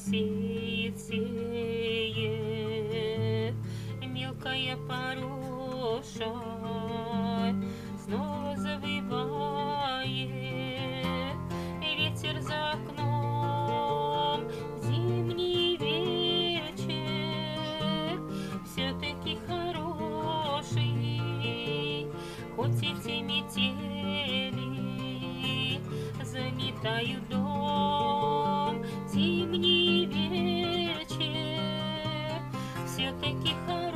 сеет мелкая пороша, снова завывает ветер за окном. Зимний вечер все-таки хороший, хоть эти метели заметают дом. Зимний вечер все-таки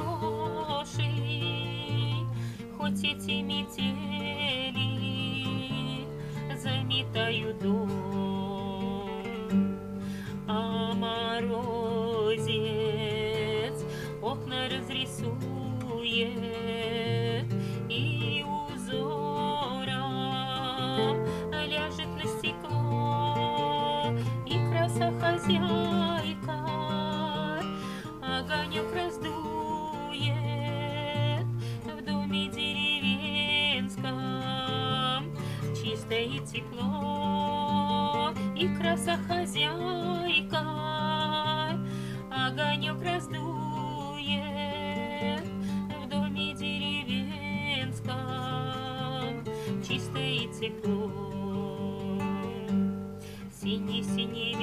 хороший, хоть эти метели заметают дом. А морозец окна разрисует и узором ляжет на стекло. И краса хозяйка огонек раздует в доме деревенском, чистое и тепло. И краса хозяйка огонек раздует в доме деревенском, чистое и тепло. Синий-синий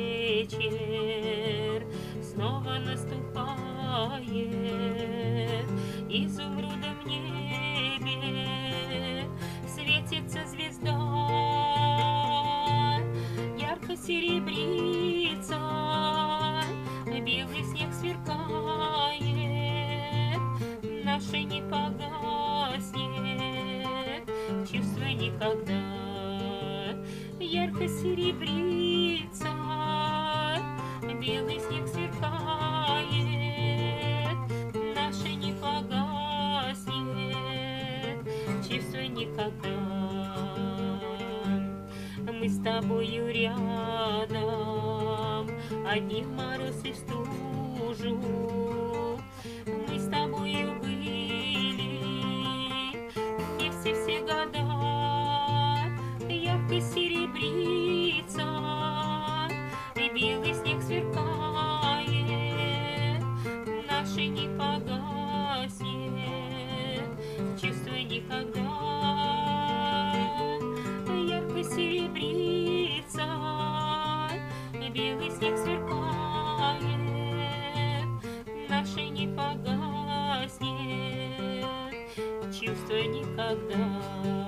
вечер снова наступает, изумрудом в небе светится звезда, ярко серебрится, белый снег сверкает, наше не погаснет чувство никогда. Ярко серебрится, белый снег сверкает, наше не погаснет чувство никогда. Мы с тобою рядом, одни в мороз и в стужу. Мы с тобою были вместе все года. Ярко серебрится, и белый снег сверкает, наше не погаснет чувство никогда. Ярко серебрится, белый снег сверкает, наше не погаснет чувство никогда.